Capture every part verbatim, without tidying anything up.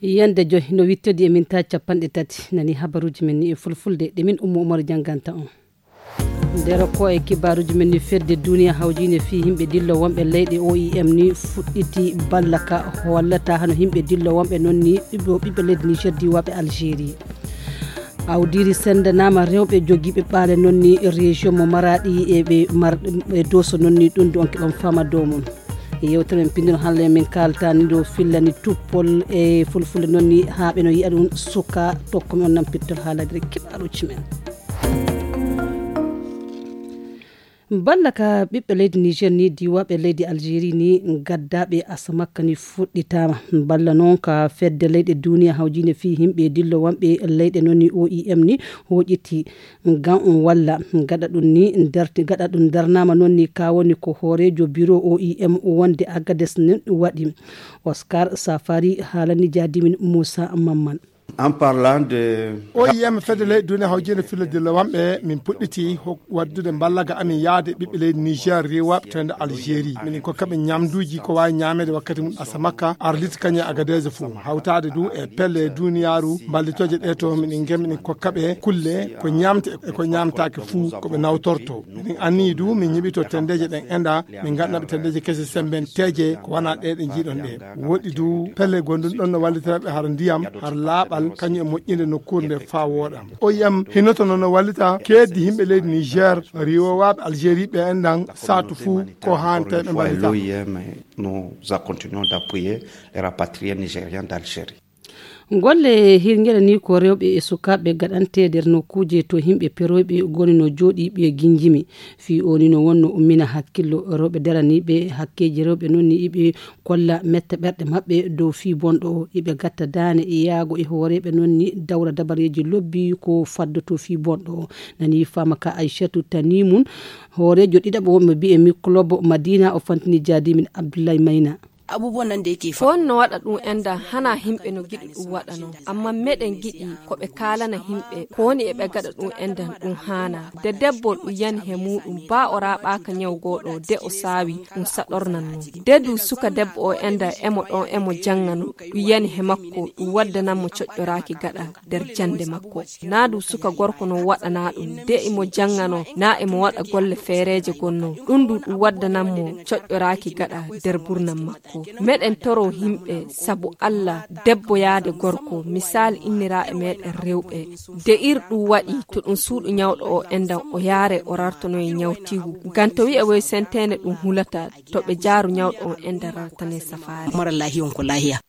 yande joy no wittodi e min ta capanɗe tati nani habaruji men ni e fulfulde ɗe min ummo umar janganta on nder ko e kibaruji men ni fedde duniya hawjine fi himɓe dillo wonɓe leyɗe O I M ni fuɗɗiti ballaka hollata hano himɓe dillo wonɓe noon ni ɓiɓɓe ɓiɓɓe leydi Niger diwaɓe Algérie awdiri sendanama rewɓe jogiiɓe ɓaale noon ni région mo Maradi e ɓe marɓe doso noon ni ɗum ɗon keɓam fama dow mum yewtere men pindino halle min kaltani ɗo fillani tuppol e fulfulde noon ni haaɓe no yiya ɗum suka tokkumi on nampittol haaladire kibaruji men balla ka ɓiɓɓe leydi Niger ni diwaɓe leydi Algérie ni gaddaɓe asamakka ni fuɗɗitama balla noon ka fedde leyɗe duniya hawjine fi himɓe dillo wonɓe leyɗe noon ni O I M ni hoƴiti gam on walla gaɗa ɗum ni darti gaɗa ɗum darnama noon ni ka woni ko hoorejo bureau O I M wonde Agades nen waɗi Oscar Safari haalani jadimin Moussa Mamman. En parlant de O I M fedde leydi duniya hawjine fille dilla wamɓe min puɗɗiti waddude ballaga amin yaade ɓiɓɓe leydi Niger rewaɓe tende Algérie minin ko kaɓe ñamduji ko wawi ñamede wakkati mum asamakka arliti kañe Agadez fou hawtade du e pelle duniyaru ballitoje ɗe to minin gem minin kokkaɓe kulle ko ñamte e ko ñamtake fou koɓe nawtorto minin anni du min ñiɓito tendeje ɗen enda min ganduɗaɓe tendeje kese semben teje ko wana ɗe ɗe jiiɗon ɗe woɗɗi du pelle gonɗum ɗon no wallitiraɓe har ndiyam har laaɓal kañum e moƴƴinde nokkuure nde fa wooɗa O I M hinnoto noon no wallita keeddi yimɓe leydi Niger riwowaɓe Algérie ɓe enɗan satu fou ko hante ɓe mballita. l'O I M nous continuons d'appuyer les rapatriés nigériens d'Algérie. golle hirguere ni ko rewɓe e sukaɓe gaɗante nder nokkuje to himɓe peroyɓe goni no jooɗiɓe ginjimi fi oni no wonno ummina hakkillo rewɓe daraniɓe hakkeji rewɓe noon ni iɓe kolla metta ɓerɗe mabɓe dow fi bonɗo o iɓe gatta dane e yaago e hooreɓe noon ni dawra dabareji lobbi ko faddoto fi bonɗo o nani fama ka Aissatou Tanimoun hoorejo ɗiɗaɓe wonɓe mbiye mi club Madina o fantini jadimin Abdoulaye Mayna. abubuwan nan da yake fa wannan wada dun enda hana himbe no gidi dun wada no amma meden gidi ko be kala na himbe ko ni e be gada dun enda dun hana de debbo dun yan he mudum ba ora ba ka nyaw godo de o sawi dun sadornan no de du suka debbo o enda emo don emo jangano dun yan he makko dun wadda nan mo coddoraaki gada der jande makko na du suka gorko no wada na dum de emo jangano na emo wada golle fereje gonno dun du dun wadda nan mo coddoraaki gada der burnan makko meɗen toro himɓe sabu Allah debbo yaade gorko misal innira e meɗen rewɓe de irɗum waɗi to ɗum suuɗu ñawɗo o enda o yaare o rartono e ñawtigu gan to wi'e woy sentene ɗum hulata to ɓe jaaru ñawɗo o enda rartane safari mara lahiya on ko lahiya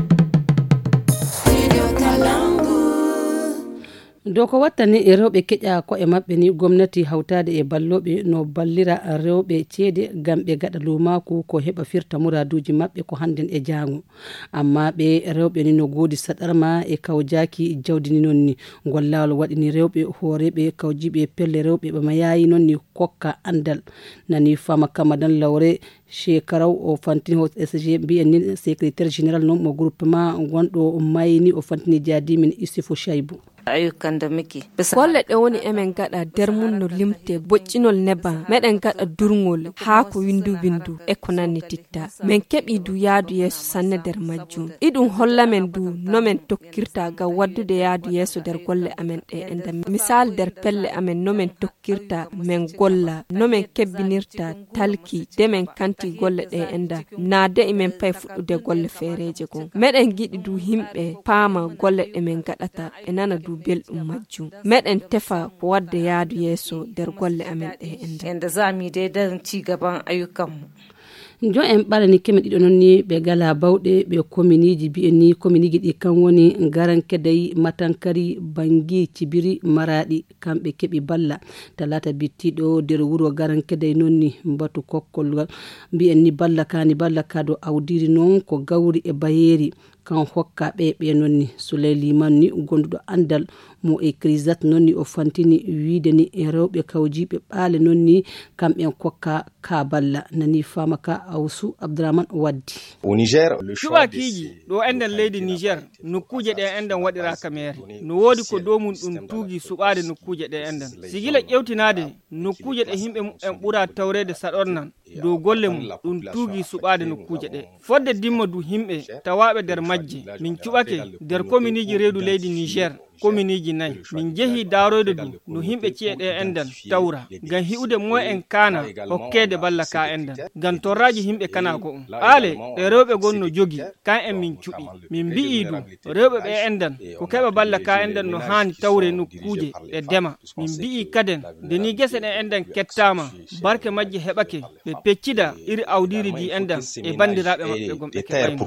dow ko wattani e rewɓe keƴa ko e maɓɓe ni gomnati hawtade e balloɓe no ballira rewɓe ceede gam ɓe gaɗa lumaku ko heɓa firta muraduji maɓɓe ko hannden e jango amma ɓe rewɓe ni no goodi saɗarma e kawjaki jawdi ni noon ni gollawol waɗini rewɓe hooreɓe kawjiɓe pelle rewɓe ɓe mayayi noon ni kokka andal nani fama kamadan lawre shekaraw o fantini ho S G mbiyen ni secrétaire général noon mo groupement gonɗo mayni o fantini jadimin Issifou Chaibou. ayyukan da muke golle ɗe woni emen gaɗa nder mum no limte boccinol neban meɗen gaɗa durngol haa ko windu windu e ko nanni titta min keɓi du yaadu yeeso sanne nder majjum iɗum holla men du nomen tokkirta gam waddude yaadu yeeso nder golle amen ɗe enda misal nder pelle amen nomen tokkirta men golla nomen kebbinirta talki de men kanti golle ɗe enda naade emen pay fuɗɗude golle feereje gon meɗen giɗi du himɓe paama golle ɗe men gaɗata e nana du belɗum majjum meɗen tefa ko wadde yaadu yeeso nder golle amen ɗe enda yanda zami dai dan ci gaban ayyukanmu jo en ɓalani keme ɗiɗo noon ni ɓe gala bawɗe ɓe commune ji mbiyen ni commune ji ɗi kan woni Garankedayi Matankari Bangui Cibiri Maradi kamɓe keɓi balla talata bittiɗo nder wuro Garankedayi noon ni mbatu kokkol mbiyen ni balla kani balla ka do awdiri noon ko gawri e bayeri kan hokka ɓe ɓe noon ni Souley Liman ni gonduɗo andal mo e crisat noon ni o fantini wiide ni e rewɓe kawjiɓe ɓaale noon ni kamɓen kokka ka balla nani fama ka awsu abdourahmane waddi au niger cuɓa kiiji ɗo enɗen leydi niger nokkuje ɗe enɗen waɗira ka mere no woodi ko domum ɗum tuugi suɓade nokkuje ɗe enɗen sigila ƴewtinade nokkuje ɗe himɓe en ɓuura tawrede saɗornan dow golle mum ɗum tuugi suɓade nokkuje ɗe fodde dimma du himɓe tawaɓe nder majje min cuɓake nder commune reedu leydi niger commune ji nayyi min jeehi daroyde du no himɓe ci'e ɗe enɗen tawra ngam hi'ude moy en kana hokkede balla ka enɗen ngam torraji himɓe kana ko um aale ɗe rewɓe gonno jogi kan en min cuɓi min mbi'i du rewɓe ɓe enɗen ko keɓa balla ka enɗen no hani tawre nokkuje ɗe dema min mbi'i kaden nde ni gese ɗe enɗen kettama barke majje heɓake ɓe peccida iri awdiri di enɗen e bandiraɓe maɓɓe gomɓe keɓaymo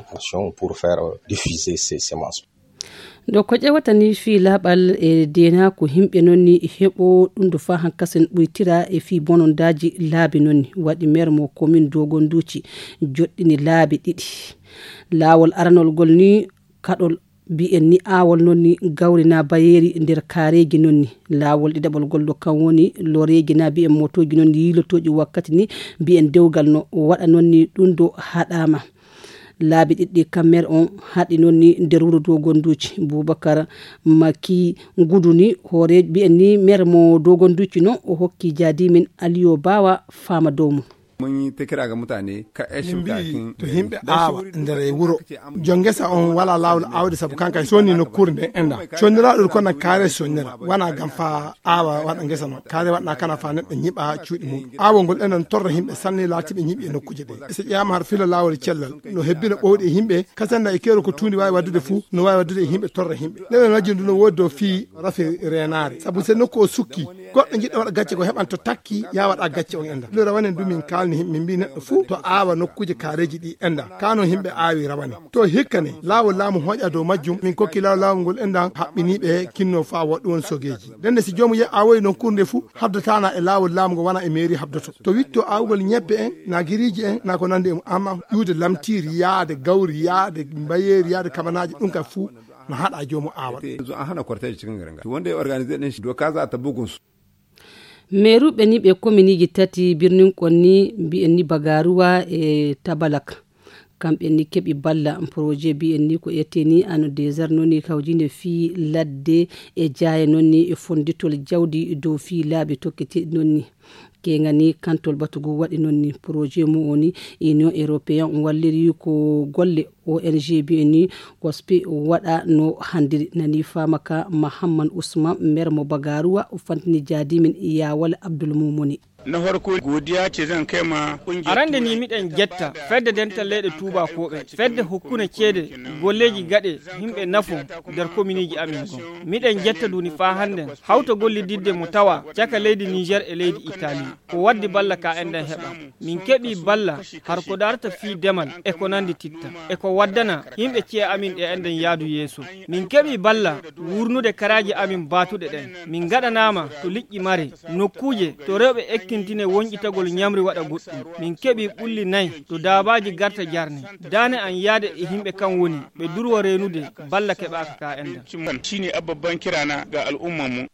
do ko ƴewatani fi laaɓal e dena ko himɓe nonni heɓo ɗum do fa hankasen ɓoytira e fi bonondaji laabi nonni waɗi maire mo commune dogon duuci joɗɗini laabi ɗiɗi laawol aranolgol ni kaɗol mbi'en ni aawol nonni gawrina bayeri nder kaareji nonni laawol ɗiɗaɓol gol ɗo kan woni loreji na mbi'en motoji nonni yilotoji wakkati ni mbi'en dewgal no waɗa nonni ɗum do haɗama laabi ɗiɗɗi kammer on haɗi noon ni nder wuro dogon duuci boubacar maki guduni hoore mbi'en ni maire mo dogon duuci noon o hokki jaadimin aliyo bawa fama dow mum mun yi ta kira ga mutane ka eshin kakin to himɓe aawa nder e wuro jongesa on wala lawol awde sabu kanka sonni no kurde enda sondiraɗo kono kaare sonnira wana gam fa aawa waɗa gesa no kaare waɗna kana fa neɗɗo ñiɓa cuuɗi mum aawol ngol enen torra himɓe sanni laatiɓe ñiɓi e nokkuje ɗe so ƴama har fila lawol cellal no hebbino ɓowɗi e yimɓe kasanda e keero ko tundi wawi waddude fuu no wawi waddude e yimɓe torra yimɓe ɗeɗen majjindu no woodi do fi rafi renare sabu so nokku o sukki goɗɗo jiɗɗo waɗa gacce ko heɓan to takki ya waɗa gacce on enda ɗo rawanen dumin kalni himɓe mbi neɗɗo fuu to aawa nokkuje kaareji ɗi enda kano himɓe aawi rawani to hikkane laawol laamu hoƴa dow majjum min kokki laawol laawol ngol enda haɓɓiniɓe kinno fa woɗɗu won sogeji ndende si jomum ye awoyi nokkure nde fuu habdatana e laawol laamu ngo wona e mairie habdoto to witto awgol ñebbe en na giriji en na ko nande amma ƴuude lamtiri yaade gawri yaade mbayeri yaade kabanaji ɗum ka fuu no haɗa jomum aawa an hana cortège cikin garin ga wonde organiser ɗin do kaza ta bugun su meruɓe ni ɓe commune ji tati birnin konni mbi'en ni bagaruwa e tabalak kamɓe ni keɓi balla projet mbi'en ni ko etteni ano désert nonni kawjinde fi ladde e jaya nonni e fonditol jawdi dow fi laaɓi tokkiti nonni kegani kantol batugu waɗi nonni projet mu oni union européen walliri ko golle O N G mbi'en ni gospe waɗa no handiri nani famaka mahamman ousmane maire mo bagaruwa o fantini jaadimin yawal abdoul mumuni na farko godiya ce zan kai ma arande ni miɗen jetta fedde dental leyɗe tuuba koɓe fedde hokkune ceede golleji gaɗe himɓe nafo nder commune ji amin gon miɗen jetta duni fa handen hawta gollididde mo tawa caka leydi niger e leydi italie ko waddi balla ka enden heɓa min keɓi balla har ko darta fi demal e ko nandi titta e ko waddana himɓe ciye amin ɗe enden yaadu yeeso min keɓi balla wurnude karaji amin batuɗe ɗen min gaɗanama to liƴƴi mare nokkuje to rewɓe ekki tine wonƴitagol ñamri waɗa goɗɗum min keɓi ɓulli nayyi to dabaji garta jarne dane an yaade e himɓe kan woni ɓe durwa renude balla keɓaka ka enda shine ababban kirana ga al'umman mu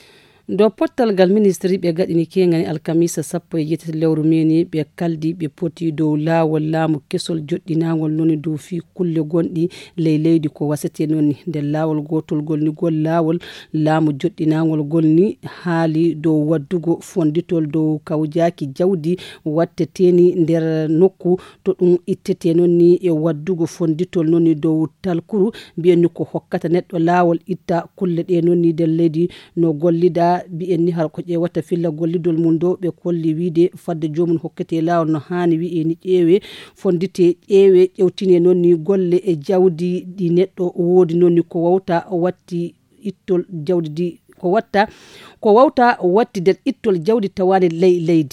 do pottal gal ministre ɓe gaɗini kegani alkamisa sappo e jeetati lewru meni ɓe kaldi ɓe poti dow laawol laamu kesol joɗɗinagol noni dow fi kulle gonɗi ley leydi ko wasete nonni nder laawol gotol gol ni gol laawol laamu joɗɗinagol gol ni haali dow waddugo fonditol dow kawjaki jawdi watteteni nder nokku to ɗum ittete nonni e waddugo fonditol nonni dow talkuru mbiyenni ko hokkata neɗɗo laawol itta kulle ɗe nonni nder leydi no gollida mbi'en ni har ko ƴewata filla gollidol mum do ɓe kolli wiide fadde jomum hokkete laawol no hani wi'e ni ƴeewe fondite ƴeewe ƴewtine noon ni golle e jawdi ɗi neɗɗo woodi noon ni ko wawta watti ittol jawdi di ko watta ko wawta watti nder ittol jawdi tawani ley leydi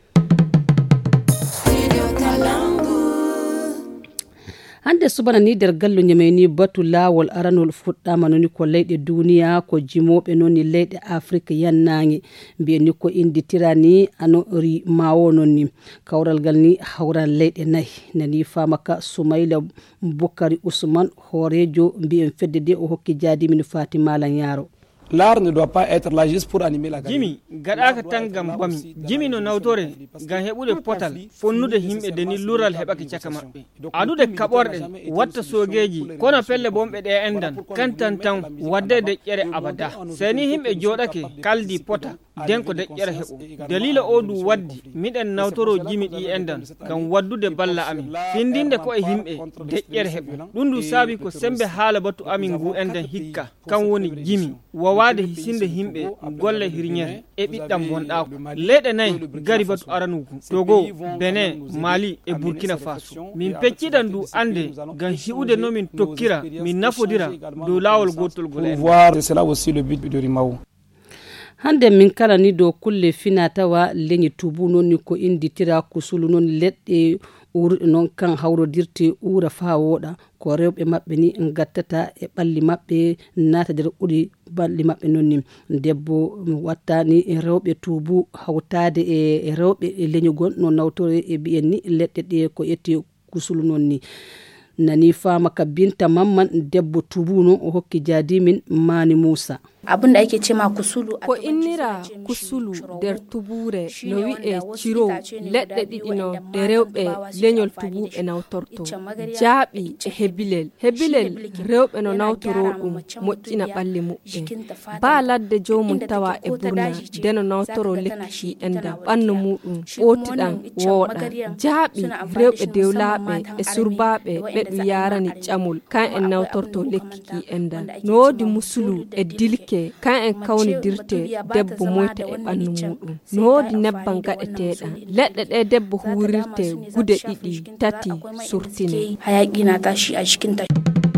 hande subana ni nder gallo nyamay ni batu laawol aranol fuɗɗama noni ko leyɗe duniya ko jimoɓe noni leyɗe afrique yannange mbiyen ni ko inditira ni ano ri mawo nonni kawral gal ni hawran leyɗe nayyi nani famaka soumaila boukari ousmane hoorejo mbiyen fedde de o hokki jaadimin fatima lan yaro l'art ne doit pas être là juste pour animer la galerie. Jimi gada ka tangam bami jimi no nawtore ga hebude potal fonnude himbe deni lural hebaki caka mabbe adude kaborde watta sogeji kono pelle bombe de endan kantan tan wadde de yere abada seni himbe jodake kaldi pota den ko de yere hebo dalila odu waddi miden nawtoro jimi di endan kan waddude balla amin findinde ko e himbe de yere hebo dundu sabi ko sembe hala batu amin ngu endan hikka kan woni jimi wawade hisinde himbe golle hirnyere e biddam bonda lede nay gari batu aranugo Togo Benin Mali e Burkina Faso min peccidan du ande gan hiude no min tokkira min nafodira do lawol gotol gole voir c'est là aussi le but de Rimao. Hande min kala ni do kulle finata wa lenyi tubu non ni ko indi tira kusulu non ledde ur non kan hawrodirte ura fa woda ko rewbe mabbe ni ngattata e balli mabbe nata der udi balli mabbe nonni debbo watta ni rewbe tubu hawtade e rewbe lenyi gon non nawtore e bi'en ni ledde de ko etti kusulu nonni nani fama ka binta mamman debbo tubuno o hokki jadimin mani Musa abunda yake cema kusulu ko innira kusulu der tubure no wi e ciro ledde didino de rewbe lenyol tubu e nawtorto jaabi e hebilel hebilel rewbe no nawtoro dum moccina balli mudde ba ladde jomum tawa e burna deno nawtoro lekki enda bannu mudum otidan woda jaabi rewbe dewlabe e surbabe be yarani camul kan en nawtorto lekki enda nodi musulu e dilke kan en kawni dirte debbo moyta e bannu mudum nodi nebban gadeteeda ledde de debbo hurirte gude didi tati surtine hayaki na tashi a cikin ta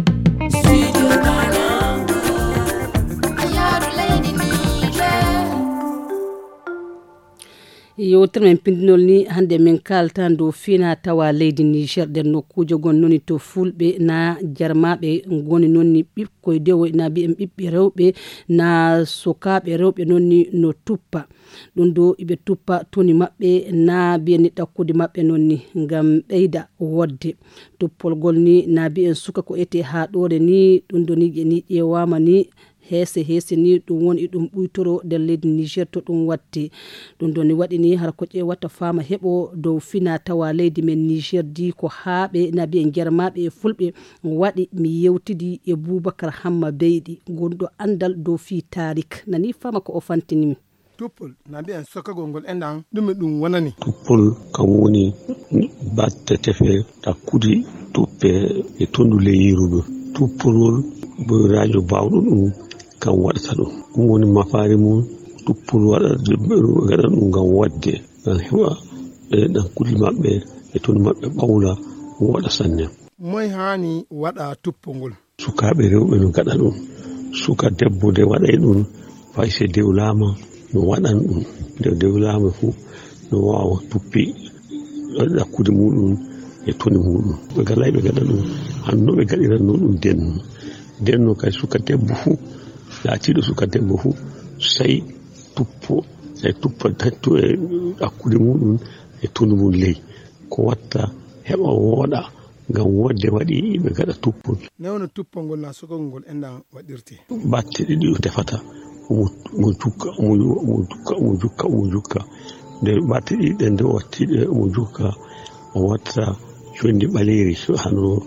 yewtere men pindinol ni hande min kaltan do fina tawa leydi Niger den nokkujo gon noni to fulbe na jarmabe ngoni nonni bibkoy dewo na bi en bibbe rewbe na sokabe rewbe nonni no tuppa dun do ibe tuppa toni mabbe na bi en takkude mabbe nonni ngam beida wodde tuppol gol ni na bi en suka ko ete ha dore ni dun do ni ni ƴewama ni hese hese ni dum woni dum buytoro del leydi Niger to dum watti dum doni wadi ni har ko je wata fama hebo do fina tawa leydi men Niger di ko haabe nabi en germabe e fulbe wadi mi yewtidi e Boubacar Hamma Beydi gondo andal do fi tarik nani fama ko o fantini tupol nabi en soka gongol endan dum dum wonani tupol kam woni batte tefe takudi tuppe e tondule yirudo tupol bo radio bawdo dum kan wadata ɗum ɗum woni mafaari mum tuppol waɗata gaɗa ɗum ngam wadde ngam heɓa ɓe ɗan kulli maɓɓe e toni maɓɓe ɓawla waɗa sanne moy hani waɗa tuppol ngol sukaaɓe rewɓe no gaɗa ɗum suka debbo de waɗay ɗum fay se dewlaama no waɗan ɗum nde dewlaama fuu no waawa tuppi ɗakkude muɗum e toni muɗum ɓe galay ɓe gaɗa ɗum hanno ɓe gaɗiranno ɗum denno denno kay suka debbo fuu laatiɗo suka debbo fuu say tuppo say tuppa tattu e hakkude muɗum e tonu mum ley ko watta heɓa wooɗa ngam wodde waɗi ɓe gaɗa tuppol newno tuppol ngol na sogol ngol enɗan waɗirte batte ɗiɗi o defata omo jukka omo jukka omo jukka omo jukka nde batte ɗiɗi ɗe nde wattiɗe omo jukka o watta condi ɓaleri hano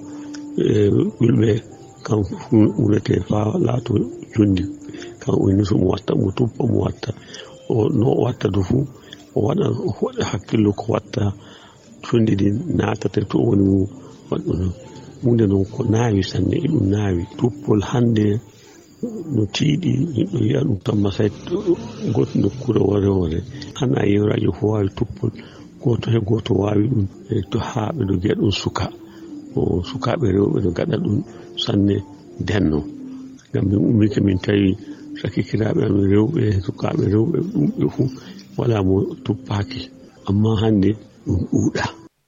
ɓulɓe kan wurete fa laato jondi kan woni so mo watta mo tuppa mo watta o no watta do fu o waɗa o waɗa hakkillo ko watta condi ɗi natata to woni mo waɗɗo hunde noon ko naawi sanne e ɗum naawi tuppol hannde no tiiɗi yimɓe wiya ɗum tamma say goto nokkure wore wore hana yewraji fo wawi tuppol goto he goto wawi ɗum e to haaɓe no mbiya ɗum suka o sukaɓe rewɓe no gaɗa ɗum sanne denno ngam min ummike min tawi sakikiraɓe amin rewɓe sukaɓe rewɓe ɗumɓe fuu wala mo tuppaki amma hannde ɗum ɗuuɗa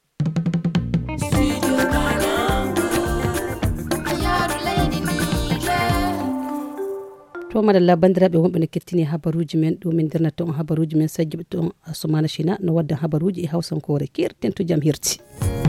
to madalla bandiraɓe wonɓe no kettini habaruji men ɗo min dirnata on habaruji men sajjiɓe to Asumana Shina no wadda habaruji e hawsankore kerten to jam hirti.